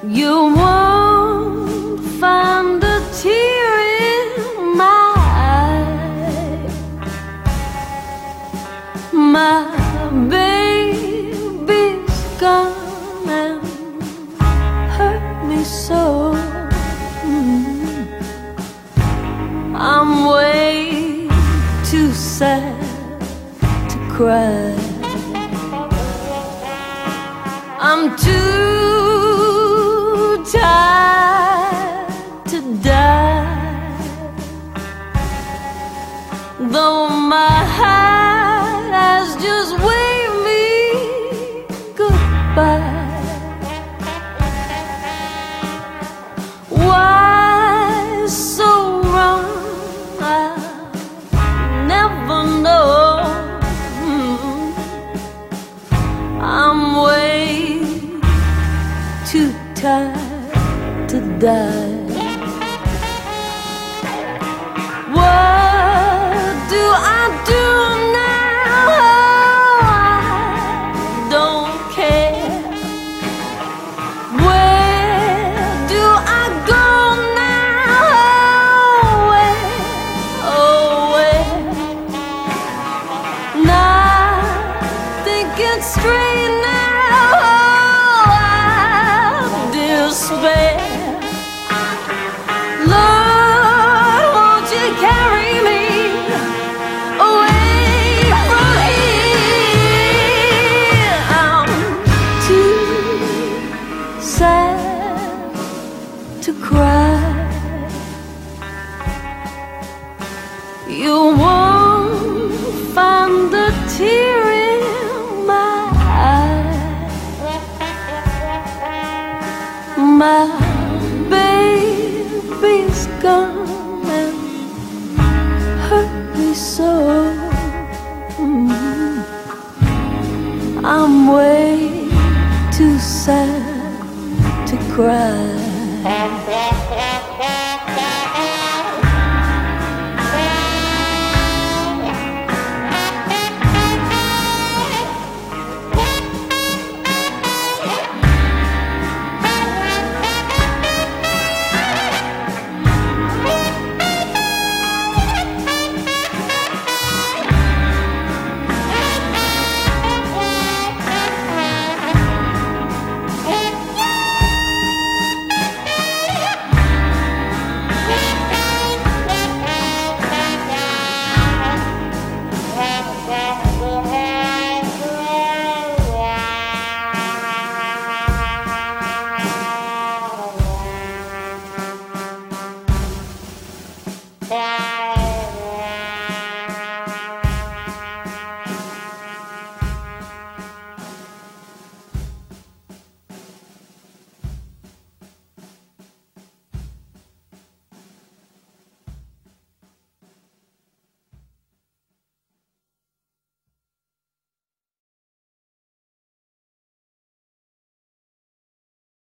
You won't find a tear in my eye. My baby's gone and hurt me so. I'm way too sad to cry. I'm too tired to die. Though my heart has just waved me goodbye. Why so wrong? I'll never know. I'm way too tired to die. What do I do now? I don't care. Where do I go now? Where, oh where? Nothing can straight now. I despair. Lord, won't you carry me away from here? I'm too sad to cry. You won't find a tear in my eye. My baby's gone and hurt me so. I'm way too sad to cry.